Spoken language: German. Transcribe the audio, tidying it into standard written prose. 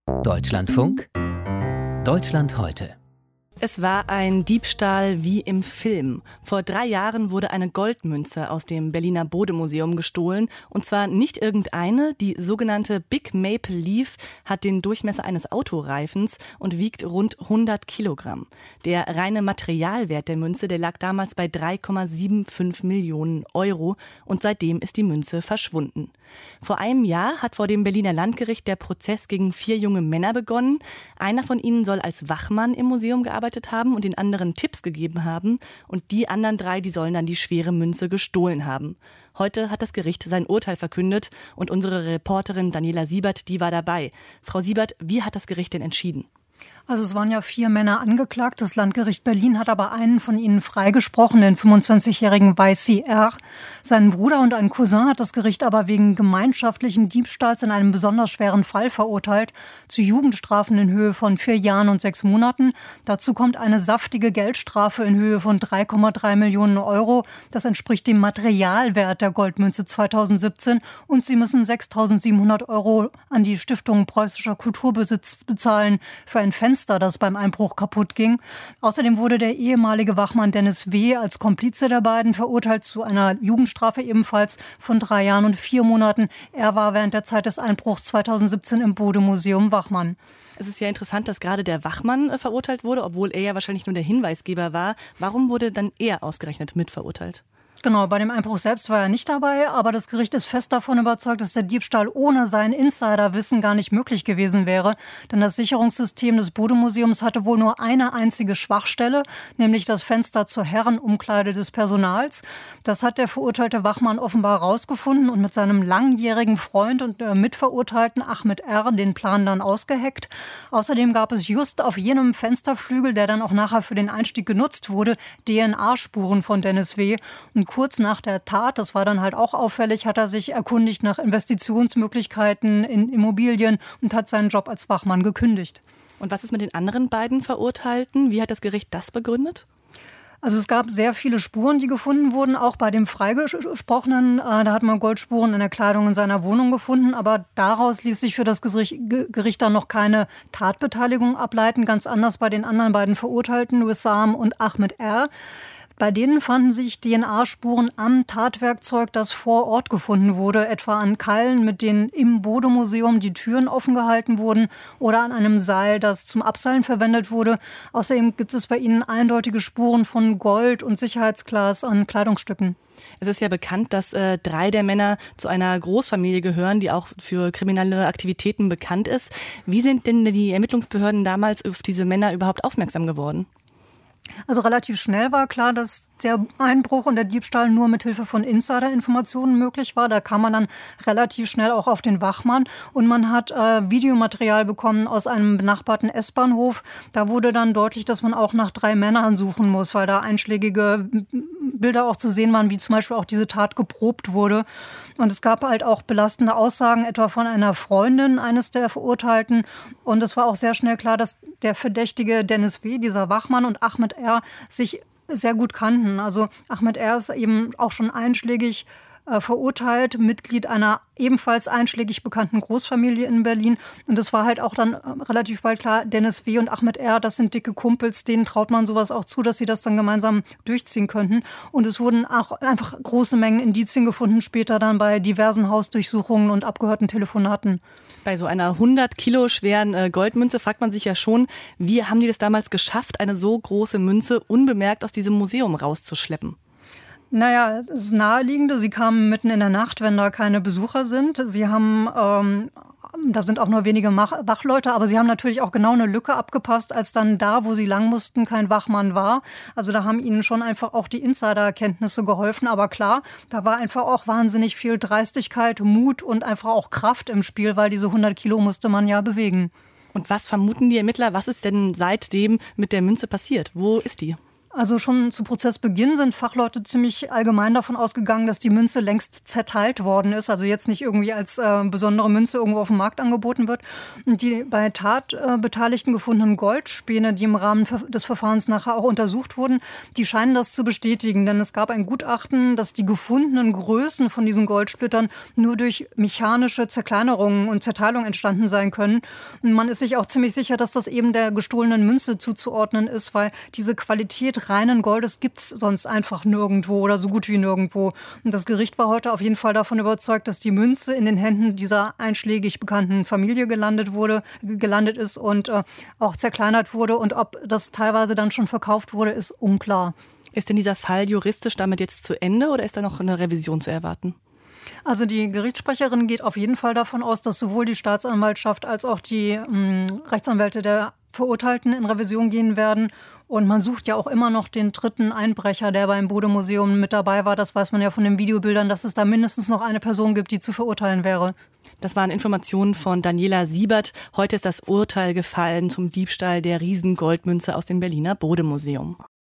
Deutschlandfunk, Deutschland heute. Es war ein Diebstahl wie im Film. Vor 3 Jahren wurde eine Goldmünze aus dem Berliner Bode-Museum gestohlen. Und zwar nicht irgendeine, die sogenannte Big Maple Leaf hat den Durchmesser eines Autoreifens und wiegt rund 100 Kilogramm. Der reine Materialwert der Münze, der lag damals bei 3,75 Millionen Euro und seitdem ist die Münze verschwunden. Vor einem Jahr hat vor dem Berliner Landgericht der Prozess gegen 4 junge Männer begonnen. Einer von ihnen soll als Wachmann im Museum gearbeitet haben und den anderen Tipps gegeben haben. Und die anderen 3, die sollen dann die schwere Münze gestohlen haben. Heute hat das Gericht sein Urteil verkündet und unsere Reporterin Daniela Siebert, die war dabei. Frau Siebert, wie hat das Gericht denn entschieden? Also es waren ja 4 Männer angeklagt. Das Landgericht Berlin hat aber einen von ihnen freigesprochen, den 25-jährigen Weißi R. Seinen Bruder und einen Cousin hat das Gericht aber wegen gemeinschaftlichen Diebstahls in einem besonders schweren Fall verurteilt, zu Jugendstrafen in Höhe von 4 Jahren und 6 Monaten. Dazu kommt eine saftige Geldstrafe in Höhe von 3,3 Millionen Euro. Das entspricht dem Materialwert der Goldmünze 2017. Und sie müssen 6.700 Euro an die Stiftung Preußischer Kulturbesitz bezahlen für ein Fenster, das beim Einbruch kaputt ging. Außerdem wurde der ehemalige Wachmann Dennis W. als Komplize der beiden verurteilt zu einer Jugendstrafe ebenfalls von 3 Jahren und 4 Monaten. Er war während der Zeit des Einbruchs 2017 im Bode-Museum Wachmann. Es ist ja interessant, dass gerade der Wachmann verurteilt wurde, obwohl er ja wahrscheinlich nur der Hinweisgeber war. Warum wurde dann er ausgerechnet mitverurteilt? Genau, bei dem Einbruch selbst war er nicht dabei, aber das Gericht ist fest davon überzeugt, dass der Diebstahl ohne sein Insiderwissen gar nicht möglich gewesen wäre. Denn das Sicherungssystem des Bode-Museums hatte wohl nur eine einzige Schwachstelle, nämlich das Fenster zur Herrenumkleide des Personals. Das hat der verurteilte Wachmann offenbar rausgefunden und mit seinem langjährigen Freund und Mitverurteilten Ahmed R. den Plan dann ausgeheckt. Außerdem gab es just auf jenem Fensterflügel, der dann auch nachher für den Einstieg genutzt wurde, DNA-Spuren von Dennis W. Und kurz nach der Tat, das war dann halt auch auffällig, hat er sich erkundigt nach Investitionsmöglichkeiten in Immobilien und hat seinen Job als Wachmann gekündigt. Und was ist mit den anderen beiden Verurteilten? Wie hat das Gericht das begründet? Also es gab sehr viele Spuren, die gefunden wurden, auch bei dem Freigesprochenen. Da hat man Goldspuren in der Kleidung in seiner Wohnung gefunden, aber daraus ließ sich für das Gericht dann noch keine Tatbeteiligung ableiten. Ganz anders bei den anderen beiden Verurteilten, Wissam und Ahmed R. Bei denen fanden sich DNA-Spuren am Tatwerkzeug, das vor Ort gefunden wurde, etwa an Keilen, mit denen im Bode-Museum die Türen offen gehalten wurden oder an einem Seil, das zum Abseilen verwendet wurde. Außerdem gibt es bei ihnen eindeutige Spuren von Gold und Sicherheitsglas an Kleidungsstücken. Es ist ja bekannt, dass 3 der Männer zu einer Großfamilie gehören, die auch für kriminelle Aktivitäten bekannt ist. Wie sind denn die Ermittlungsbehörden damals auf diese Männer überhaupt aufmerksam geworden? Also relativ schnell war klar, dass der Einbruch und der Diebstahl nur mit Hilfe von Insider-Informationen möglich war. Da kam man dann relativ schnell auch auf den Wachmann und man hat Videomaterial bekommen aus einem benachbarten S-Bahnhof. Da wurde dann deutlich, dass man auch nach 3 Männern suchen muss, weil da einschlägige Bilder auch zu sehen waren, wie zum Beispiel auch diese Tat geprobt wurde. Und es gab halt auch belastende Aussagen, etwa von einer Freundin eines der Verurteilten. Und es war auch sehr schnell klar, dass der Verdächtige Dennis W., dieser Wachmann, und Ahmed R. sich sehr gut kannten. Also Ahmed R. ist eben auch schon einschlägig verurteilt, Mitglied einer ebenfalls einschlägig bekannten Großfamilie in Berlin. Und es war halt auch dann relativ bald klar, Dennis W. und Ahmed R., das sind dicke Kumpels, denen traut man sowas auch zu, dass sie das dann gemeinsam durchziehen könnten. Und es wurden auch einfach große Mengen Indizien gefunden, später dann bei diversen Hausdurchsuchungen und abgehörten Telefonaten. Bei so einer 100 Kilo schweren Goldmünze fragt man sich ja schon, wie haben die das damals geschafft, eine so große Münze unbemerkt aus diesem Museum rauszuschleppen? Naja, das Naheliegende, sie kamen mitten in der Nacht, wenn da keine Besucher sind. Sie haben, da sind auch nur wenige Wachleute, aber sie haben natürlich auch genau eine Lücke abgepasst, als dann da, wo sie lang mussten, kein Wachmann war. Also da haben ihnen schon einfach auch die Insiderkenntnisse geholfen. Aber klar, da war einfach auch wahnsinnig viel Dreistigkeit, Mut und einfach auch Kraft im Spiel, weil diese 100 Kilo musste man ja bewegen. Und was vermuten die Ermittler? Was ist denn seitdem mit der Münze passiert? Wo ist die? Also schon zu Prozessbeginn sind Fachleute ziemlich allgemein davon ausgegangen, dass die Münze längst zerteilt worden ist, also jetzt nicht irgendwie als besondere Münze irgendwo auf dem Markt angeboten wird. Und die bei Tatbeteiligten gefundenen Goldspäne, die im Rahmen des Verfahrens nachher auch untersucht wurden, die scheinen das zu bestätigen, denn es gab ein Gutachten, dass die gefundenen Größen von diesen Goldsplittern nur durch mechanische Zerkleinerungen und Zerteilung entstanden sein können. Und man ist sich auch ziemlich sicher, dass das eben der gestohlenen Münze zuzuordnen ist, weil diese Qualität reinen Goldes gibt es sonst einfach nirgendwo oder so gut wie nirgendwo. Und das Gericht war heute auf jeden Fall davon überzeugt, dass die Münze in den Händen dieser einschlägig bekannten Familie gelandet ist und auch zerkleinert wurde. Und ob das teilweise dann schon verkauft wurde, ist unklar. Ist denn dieser Fall juristisch damit jetzt zu Ende oder ist da noch eine Revision zu erwarten? Also die Gerichtssprecherin geht auf jeden Fall davon aus, dass sowohl die Staatsanwaltschaft als auch die Rechtsanwälte der Verurteilten in Revision gehen werden. Und man sucht ja auch immer noch den dritten Einbrecher, der beim Bode-Museum mit dabei war. Das weiß man ja von den Videobildern, dass es da mindestens noch eine Person gibt, die zu verurteilen wäre. Das waren Informationen von Daniela Siebert. Heute ist das Urteil gefallen zum Diebstahl der Riesengoldmünze aus dem Berliner Bode-Museum.